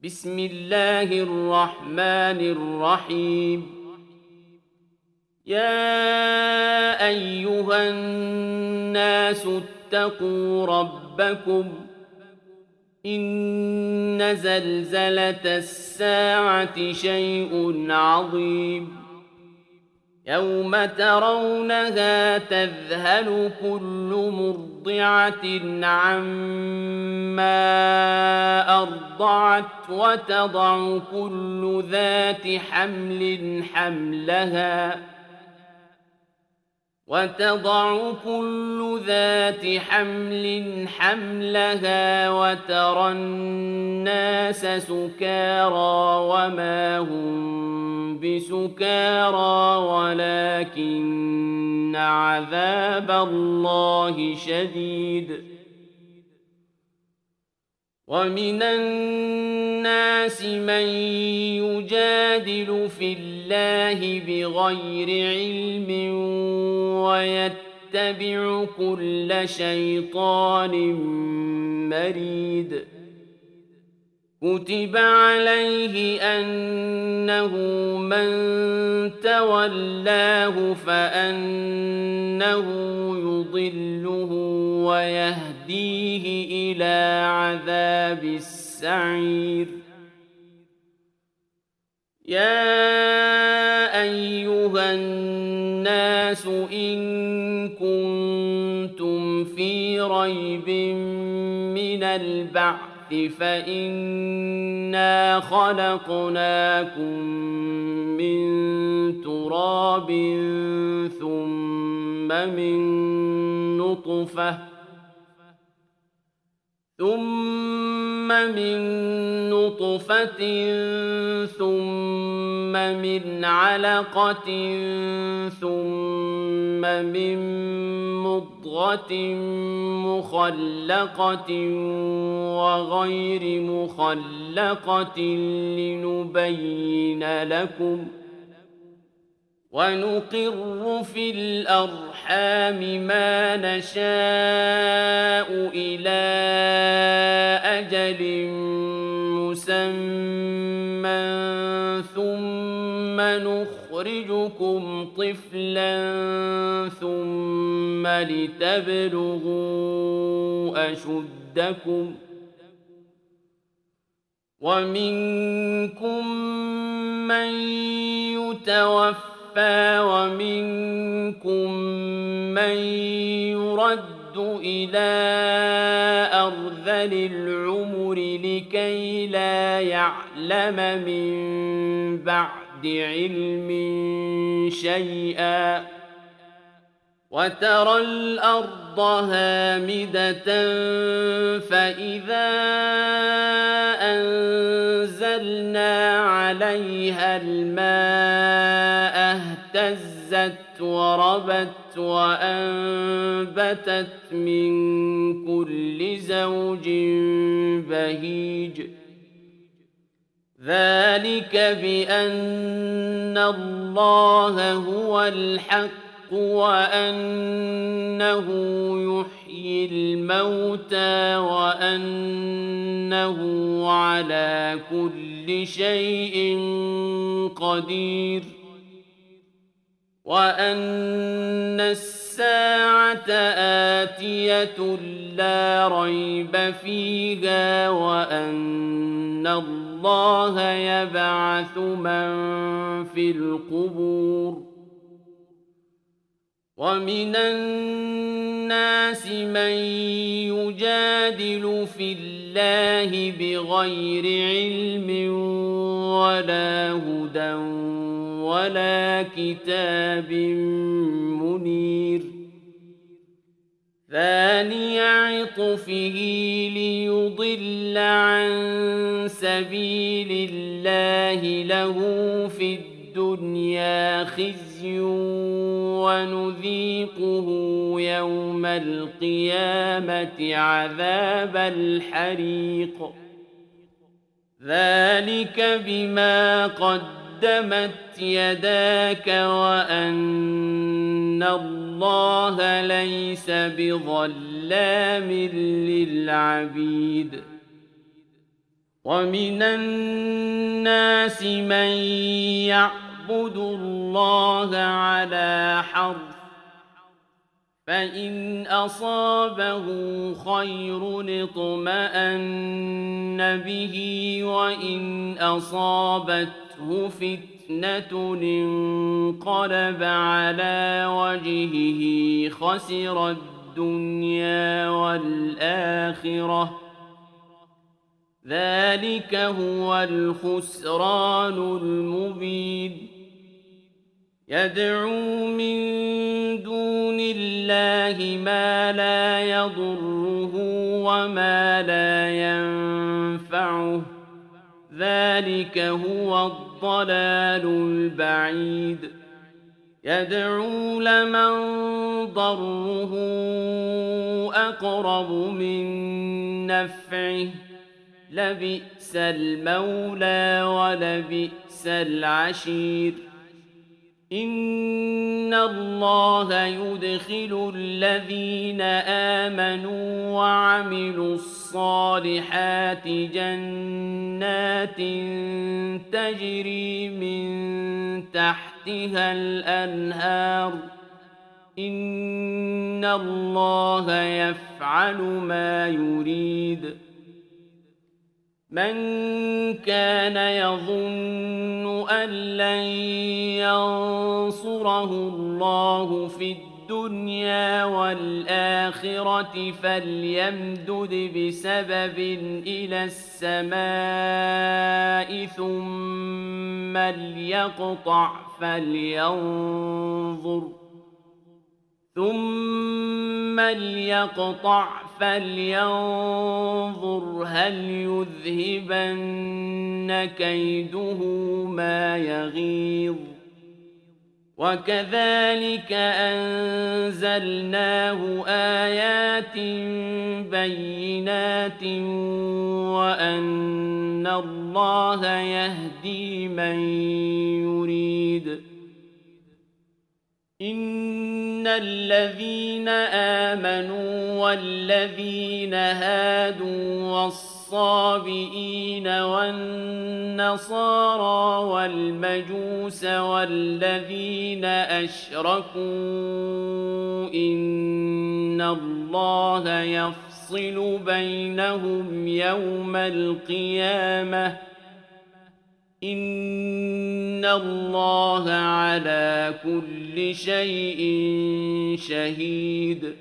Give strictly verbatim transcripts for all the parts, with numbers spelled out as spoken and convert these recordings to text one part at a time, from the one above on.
بسم الله الرحمن الرحيم. يا أيها الناس اتقوا ربكم إن زلزلة الساعة شيء عظيم يوم ترونها تذهل كل مرضعة عما أرضعت وتضع كل ذات حمل حملها وتضع كل ذات حمل حملها وترى الناس سكارى وما هم بسكارى ولكن عذاب الله شديد. ومن الناس من يجادل في الله بغير علم ويتبع كل شيطان مريد. كتب عليه أنه من تولاه فأنه يضله ويهديه إلى عذاب السعير. يا أيها الناس إن كنتم في ريب من البعث فإنا خلقناكم من تراب ثم من نطفة ثم من نطفة ثم من علقة ثم من مضغة مخلقة وغير مخلقة لنبين لكم ونقر في الأرحام ما نشاء إلى أجل مسمى ثم نخرجكم طفلا ثم لتبلغوا أشدكم ومنكم من يتوفى ومنكم من يرد إلى أرذل العمر لكي لا يعلم من بعد علم شيئا. وترى الأرض هامدة فإذا أنزلنا عليها الماء اهتزت وربت وأنبتت من كل زوج بهيج. ذلك بأن الله هو الحق وأنه يحيي الموتى وأنه على كل شيء قدير وأن الساعة آتية لا ريب فيها وأن الله يبعث من في القبور. ومن الناس من يجادل في الله بغير علم ولا هدى ولا كتاب منير. ثاني عطفه ليضل عن سبيل الله له في الدنيا خزي ونذيقه يوم القيامة عذاب الحريق. ذلك بما قدمت يداك وأن الله ليس بظلام للعبيد. ومن الناس من يعبد الله على حرف فإن أصابه خير اطمأن به وإن أصابته فتنة انقلب على وجهه خسر الدنيا والآخرة ذلك هو الخسران المبين يدعو من دون الله ما لا يضره وما لا ينفعه ذلك هو الضلال البعيد يدعو لمن ضره أقرب من نفعه لبئس المولى ولبئس العشير إن الله يدخل الذين آمنوا وعملوا الصالحات جنات تجري من تحتها الأنهار إن الله يفعل ما يريد من كان يظن أن لن ينصره الله في الدنيا والآخرة فليمدد بسبب إلى السماء ثم ليقطع فلينظر ثم ليقطع فلينظر هل يذهبن كيده ما يغيظ وكذلك أنزلناه آيات بينات وأن الله يهدي من يريد إن الذين آمنوا والذين هادوا والصابئين والنصارى والمجوس والذين أشركوا إن الله يفصل بينهم يوم القيامة إن الله على كل شيء شهيد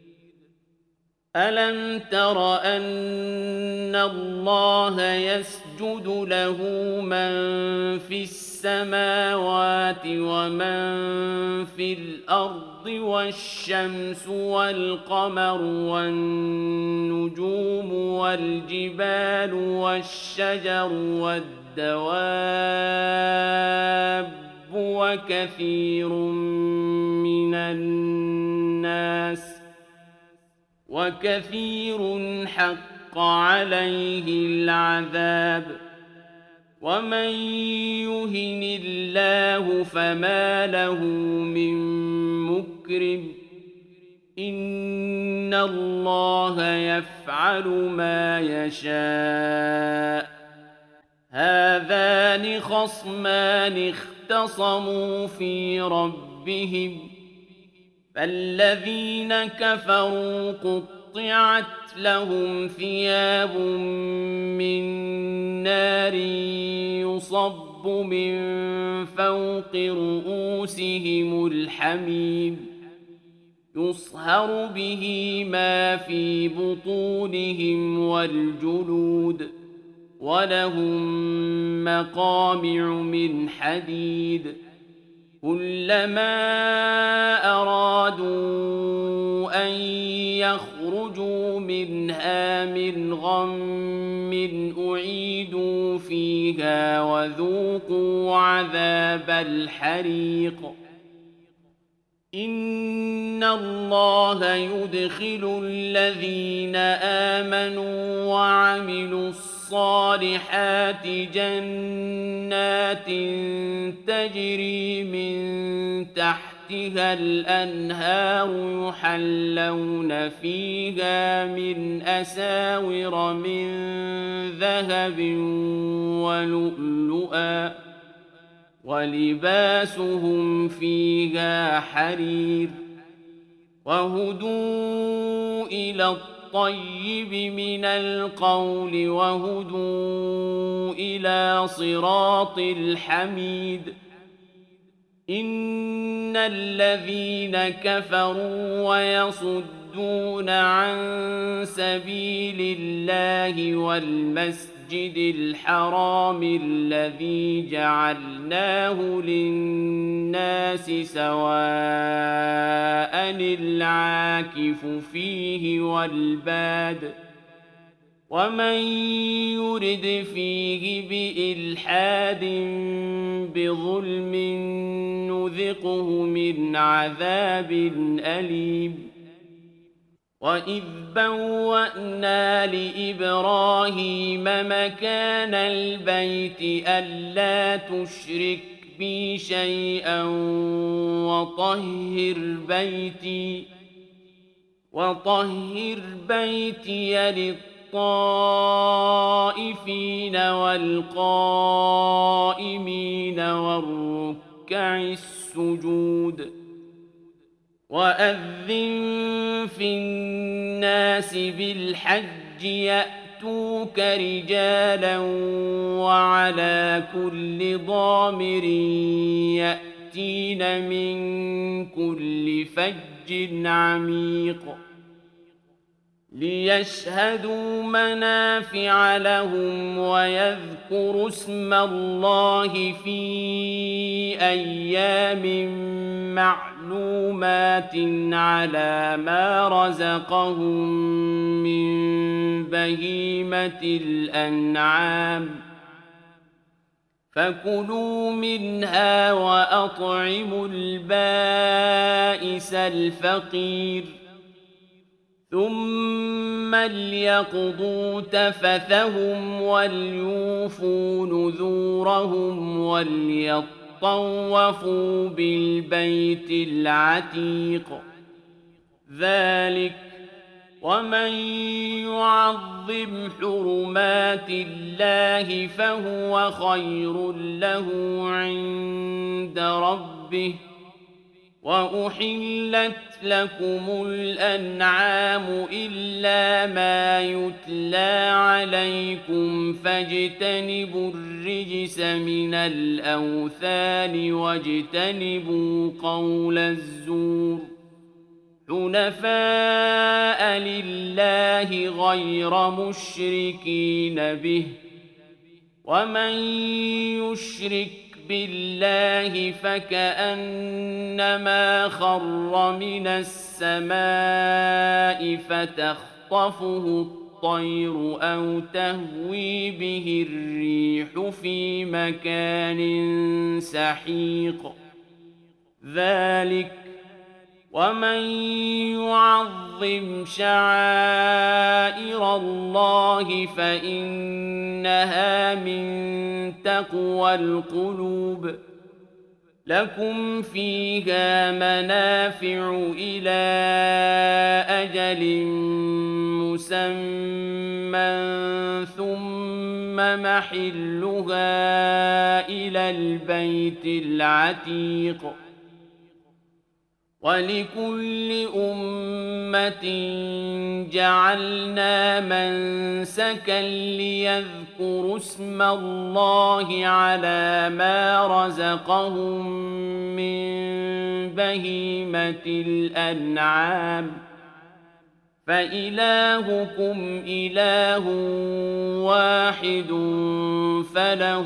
ألم تر أن الله يسجد له من في السماوات ومن في الأرض والشمس والقمر والنجوم والجبال والشجر والدواب الدواب وكثير من الناس وكثير حق عليه العذاب ومن يهن الله فما له من مكرم إن الله يفعل ما يشاء هذان خصمان اختصموا في ربهم فالذين كفروا قطعت لهم ثياب من نار يصب من فوق رؤوسهم الحميم يصهر به ما في بطونهم والجلود ولهم مقامع من حديد كلما أرادوا أن يخرجوا منها من غم أعيدوا فيها وذوقوا عذاب الحريق إن الله يدخل الذين آمنوا وعملوا الصالحات جنات تجري من تحتها تحتها الأنهار يحلون فيها من أساور من ذهب ولؤلؤا ولباسهم فيها حرير وهدوا إلى الطيب من القول وهدوا إلى صراط الحميد إن الذين كفروا ويصدون عن سبيل الله والمسجد الحرام الذي جعلناه للناس سواء العاكف فيه والباد ومن يرد فيه بإلحاد بظلم نذقه من عذاب أليم وإذ بوأنا لإبراهيم مكان البيت ألا تشرك بي شيئا وطهر بيتي وطهر بيتي للطائفين والقائمين والركع السجود وأذن في الناس بالحج يأتوك رجالا وعلى كل ضامر يأتين من كل فج عميق ليشهدوا منافع لهم ويذكروا اسم الله في أيام معلومات على ما رزقهم من بهيمة الأنعام فكلوا منها وأطعموا البائس الفقير ثم ليقضوا تفثهم وليوفوا نذورهم وليطوفوا بالبيت العتيق ذلك ومن يعظم حرمات الله فهو خير له عند ربه وأحلت لكم الأنعام إلا ما يتلى عليكم فاجتنبوا الرجس من الأوثان واجتنبوا قول الزور حنفاء لله غير مشركين به ومن يشرك بالله فكأنما خر من السماء فتخطفه الطير أو تهوي به الريح في مكان سحيق ذلك ومن يعظم شعائر الله فإنها من تقوى القلوب لكم فيها منافع إلى أجل مسمى ثم محلها إلى البيت العتيق ولكل أمة جعلنا منسكا ليذكروا اسم الله على ما رزقهم من بهيمة الأنعام فإلهكم إله واحد فله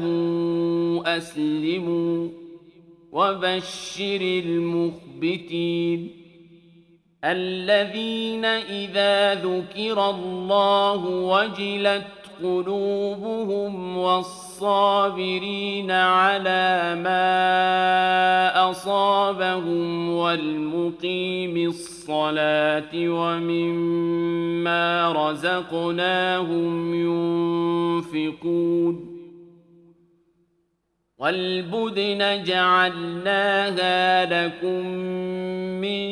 أسلموا وبشر المخبتين الذين إذا ذكر الله وجلت قلوبهم والصابرين على ما أصابهم والمقيم الصلاة ومما رزقناهم ينفقون وَالْبُدْنَ جَعَلْنَاهَا لَكُم مِّن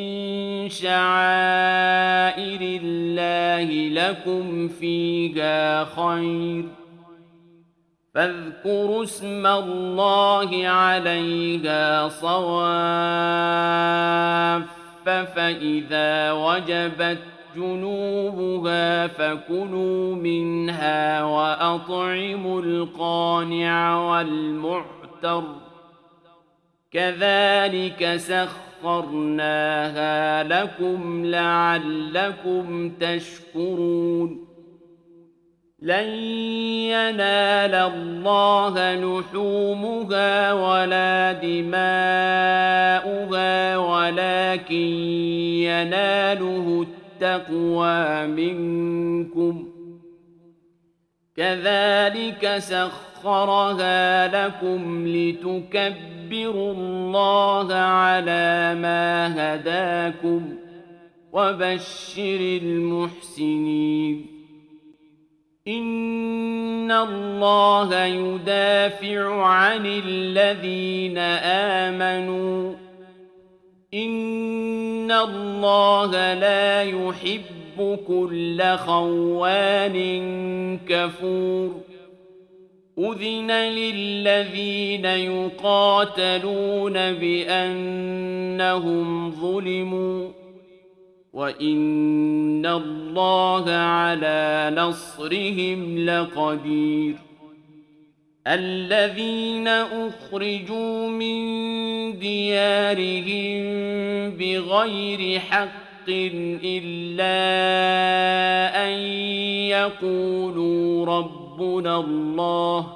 شَعَائِرِ اللَّهِ لَكُمْ فِيهَا خَيْرٌ ۖ فاذكروا اسم الله عليها صواف فإذا وجبت جنوبها فكلوا منها وأطعموا القانع والمعتر كذلك سخرناها لكم لعلكم تشكرون لن ينال الله لحومها ولا دماؤها ولكن يناله التقوى منكم كذلك سخرها لكم لتكبروا الله على ما هداكم وبشر المحسنين إن الله يدافع عن الذين آمنوا إن الله لا يحب كل خوان كفور أذن للذين يقاتلون بأنهم ظلموا وَإِنَّ اللَّهَ عَلَى نَصْرِهِمْ لَقَدِيرٌ الَّذِينَ أُخْرِجُوا مِنْ دِيَارِهِمْ بِغَيْرِ حَقٍّ إِلَّا أَنْ يَقُولُوا رَبُّنَا اللَّهُ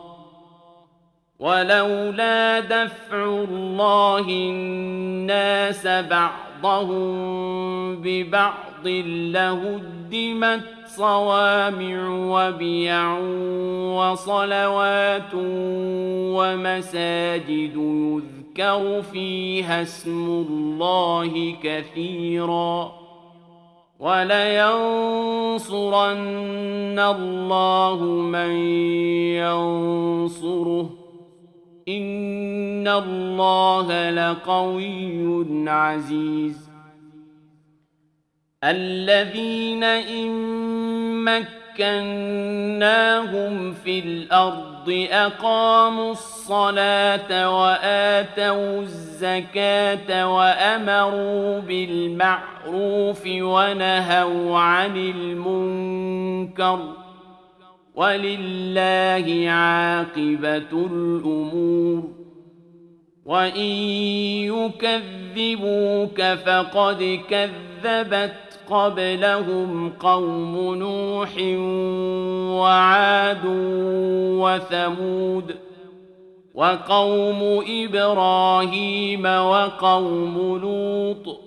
وَلَوْلَا دَفْعُ اللَّهِ النَّاسَ بَعْضَهُمْ بعضهم ببعض لهدمت صوامع وبيع وصلوات ومساجد يذكر فيها اسم الله كثيرا ولينصرن الله من ينصره إن الله لقوي عزيز الذين إن مكناهم في الأرض أقاموا الصلاة وآتوا الزكاة وأمروا بالمعروف ونهوا عن المنكر ولله عاقبة الأمور وإن يكذبوك فقد كذبت قبلهم قوم نوح وعاد وثمود وقوم إبراهيم وقوم لوط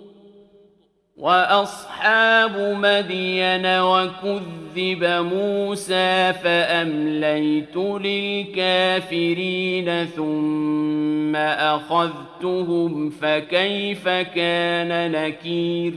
وأصحاب مدين وكذب موسى فأمليت للكافرين ثم أخذتهم فكيف كان نكير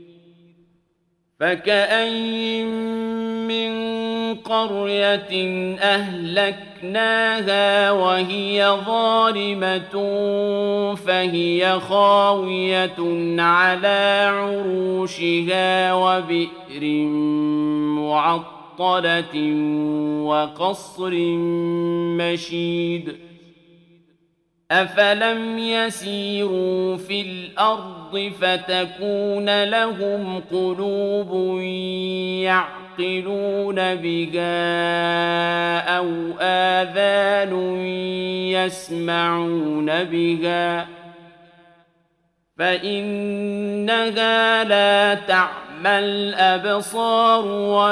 فكأين من قرية أهلكناها وهي ظالمة فهي خاوية على عروشها وبئر معطلة وقصر مشيد أفلم يسيروا في الأرض فتكون لهم قلوب يعقلون بها أو آذان يسمعون بها فإنها لا تعمى الأبصار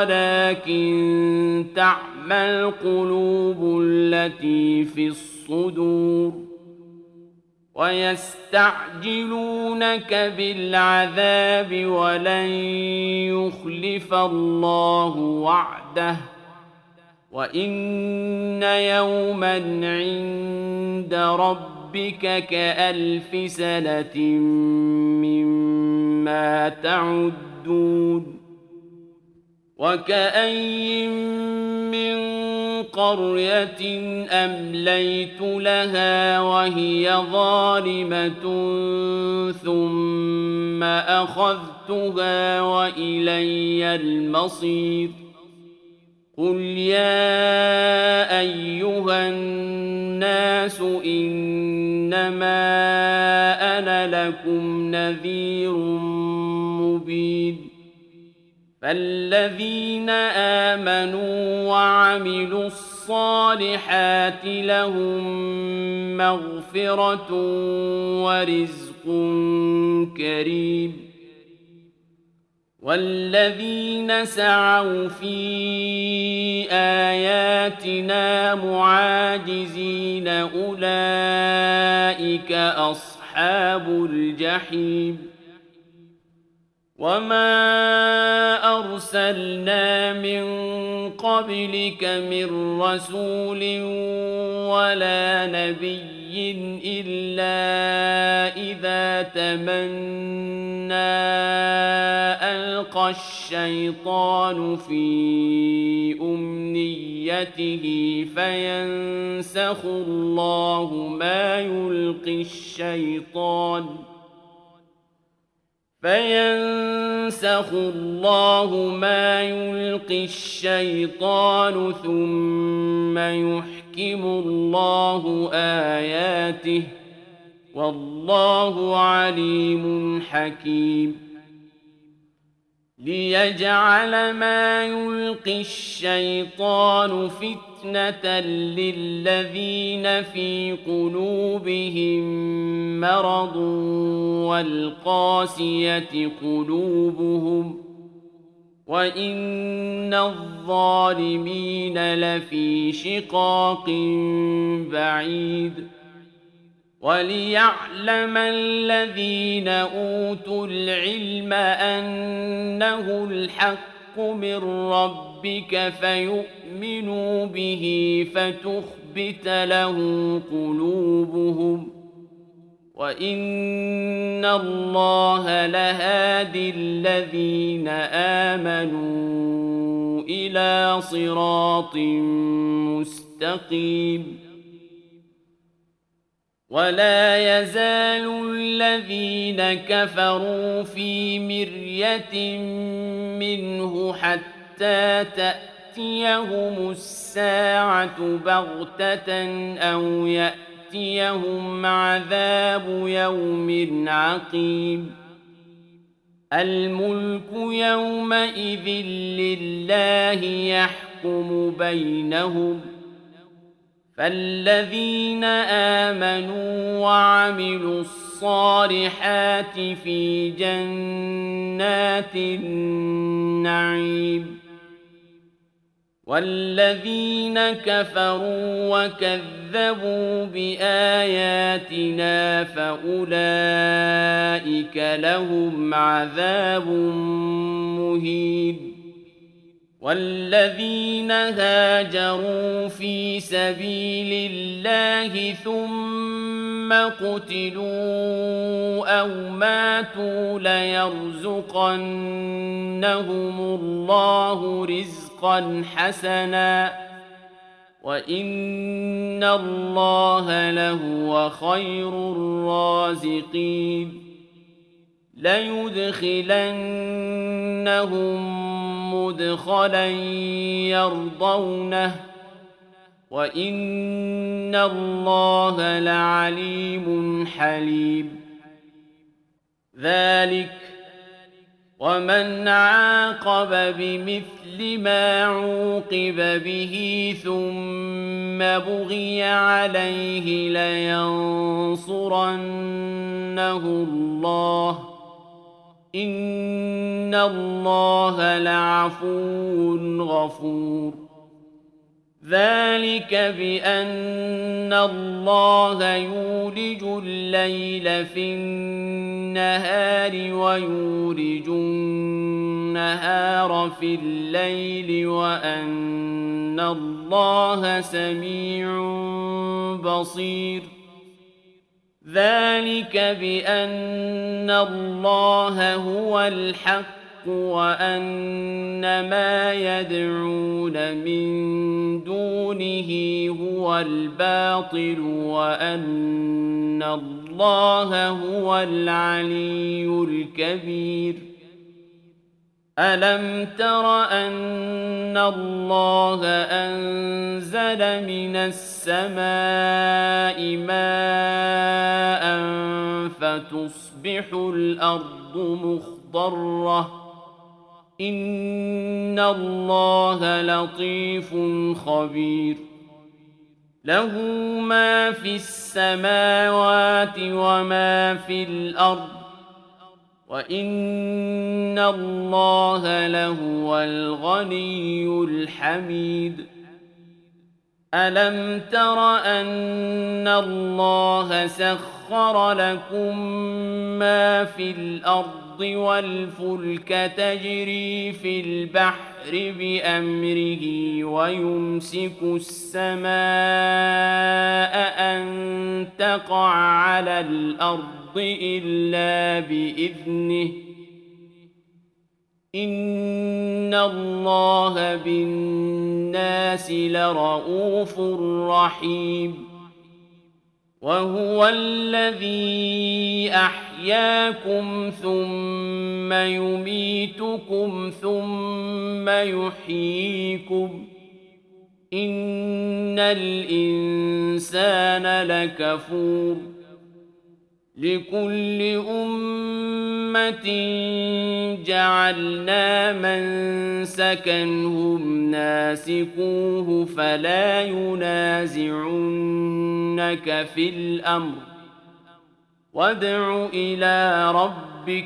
ولكن تعمى القلوب التي في الصدور ويستعجلونك بالعذاب ولن يخلف الله وعده وإن يوما عند ربك كألف سنة مما تعدون وكأين من قرية أمليت لها وهي ظالمة ثم أخذتها وإلي المصير قل يا أيها الناس إنما أنا لكم نذير مبين فالذين آمنوا وعملوا الصالحات لهم مغفرة ورزق كريم والذين سعوا في آياتنا معاجزين أولئك أصحاب الجحيم وما أرسلنا من قبلك من رسول ولا نبي إلا إذا تمنى ألقى الشيطان في أمنيته فينسخ الله ما يلقي الشيطان فينسخ الله ما يلقي الشيطان ثم يحكم الله آياته والله عليم حكيم ليجعل ما يلقي الشيطان فتنة للذين في قلوبهم مرض والقاسية قلوبهم وإن الظالمين لفي شقاق بعيد وليعلم الذين أوتوا العلم أنه الحق من ربك فيؤمنوا به فتخبت له قلوبهم وإن الله لهادي الذين آمنوا إلى صراط مستقيم ولا يزال الذين كفروا في مرية منه حتى تأتيهم الساعة بغتة أو يأتيهم عذاب يوم عقيم الملك يومئذ لله يحكم بينهم فالذين آمنوا وعملوا الصالحات في جنات النعيم والذين كفروا وكذبوا بآياتنا فأولئك لهم عذاب مهين والذين هاجروا في سبيل الله ثم قتلوا أو ماتوا ليرزقنهم الله رزقا حسنا وإن الله لهو خير الرازقين ليدخلنهم مدخلا يرضونه وإن الله لعليم حليم ذلك ومن عاقب بمثل ما عوقب به ثم بغي عليه لينصرنه الله إن الله لعفو غفور ذلك بأن الله يولج الليل في النهار ويولج النهار في الليل وأن الله سميع بصير ذلك بأن الله هو الحق وأن ما يدعون من دونه هو الباطل وأن الله هو العلي الكبير ألم تر أن الله أنزل من السماء ماء فتصبح الأرض مخضرة إن الله لطيف خبير له ما في السماوات وما في الأرض وإن الله لهو الغني الحميد ألم تر أن الله سخر لكم ما في الأرض والفلك تجري في البحر بأمره ويمسك السماء أن تقع على الأرض إلا بإذنه إن الله بالناس لرءوف رحيم وهو الذي أحياكم ثم يميتكم ثم يحييكم إن الإنسان لكفور لكل أمة جعلنا منسكا هم ناسكوه فلا ينازعنك في الأمر وادع إلى ربك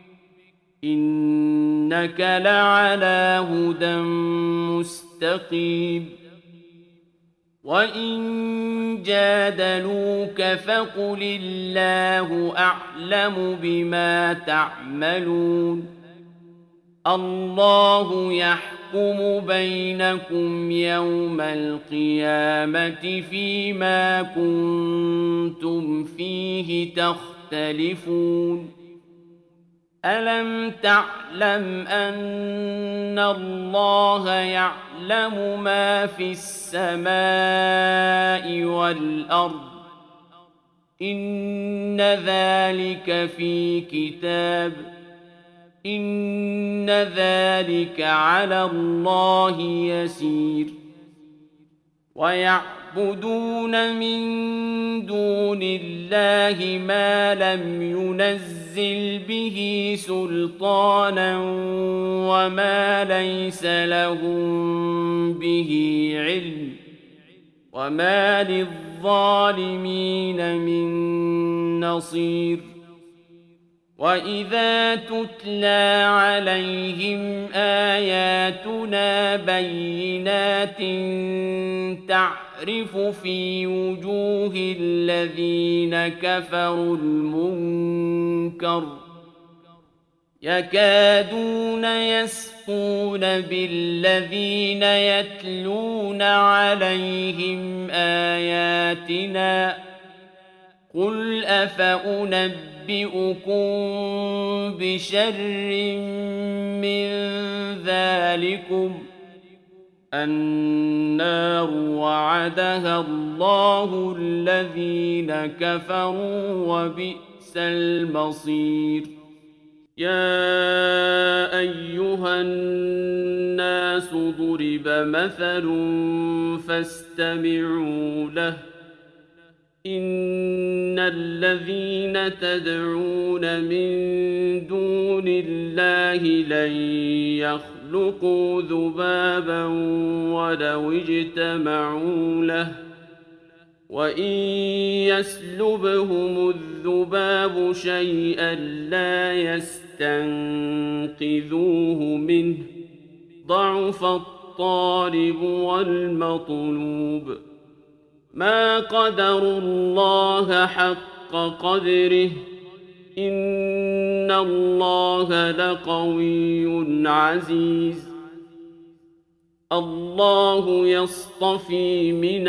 إنك لعلى هدى مستقيم وإن جادلوك فقل الله أعلم بما تعملون الله يحكم بينكم يوم القيامة فيما كنتم فيه تختلفون ألم تعلم أن الله يعلم ما في السماء والأرض إن ذلك في كتاب إن ذلك على الله يسير ويعبدون من دون الله ما لم ينزل به سلطانا وما ليس لهم به علم وما للظالمين من نصير وإذا تتلى عليهم آياتنا بينات تعرف في وجوه الذين كفروا المنكر يكادون يسقون بالذين يتلون عليهم آياتنا قل أفأنبئكم بشر من ذلكم النار وعدها الله الذين كفروا وبئس المصير يا أيها الناس ضرب مثل فاستمعوا له إن الذين تدعون من دون الله لن يخلقوا ذبابا ولو اجتمعوا له وإن يسلبهم الذباب شيئا لا يستنقذوه منه ضعف الطالب والمطلوب ما قدروا الله حق قدره إن الله لقوي عزيز الله يصطفي من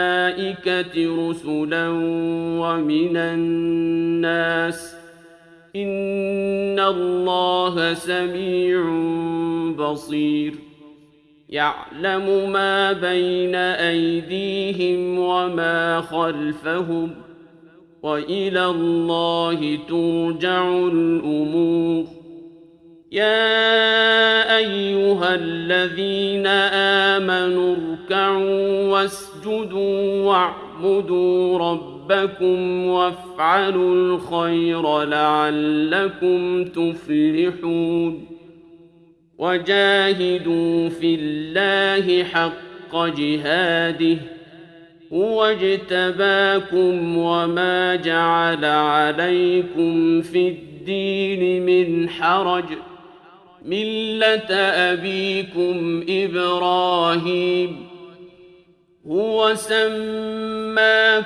الملائكة رسلا ومن الناس إن الله سميع بصير يعلم ما بين أيديهم وما خلفهم وإلى الله ترجع الأمور يا أيها الذين آمنوا اركعوا واسجدوا واعبدوا ربكم وافعلوا الخير لعلكم تفلحون وجاهدوا في الله حق جهاده هو اجتباكم وما جعل عليكم في الدين من حرج ملة أبيكم إبراهيم هو سماكم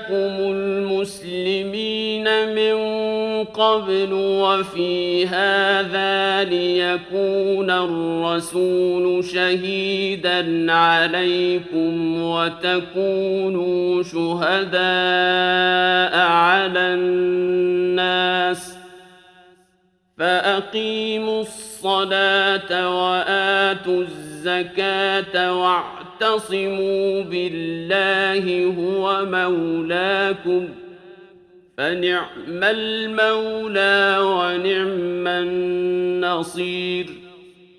المسلمين من قبل وفي هذا ليكون الرسول شهيدا عليكم وتكونوا شهداء على الناس فأقيموا الصلاة وآتوا الزكاة واعتصموا بالله هو مولاكم فنعم المولى ونعم النصير